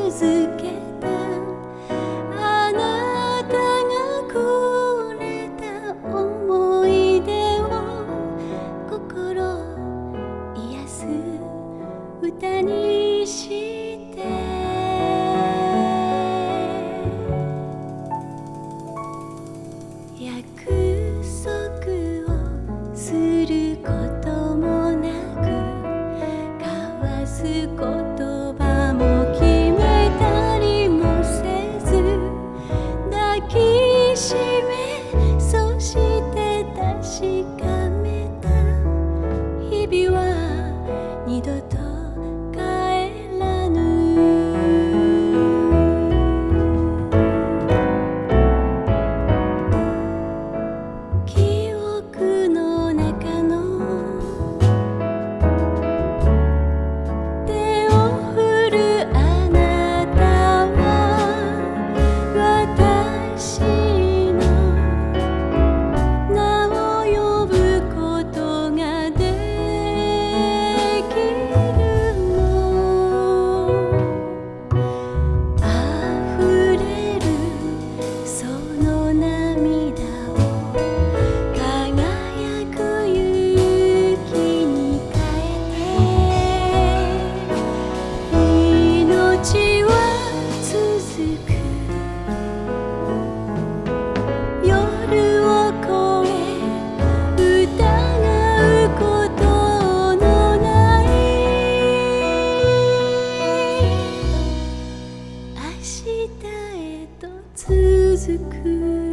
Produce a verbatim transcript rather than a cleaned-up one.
づけたあなたがくれた思い出を心癒す歌にして約束をすることもなく交わす言葉も決めたりもせず抱きしめそして確かめた日々は二度と帰らぬ記憶の中の手を振るあなたは私の名を呼ぶことができるの溢れるその涙を輝く勇気に変えて命は続く夜を越え疑うことのない明日へと続く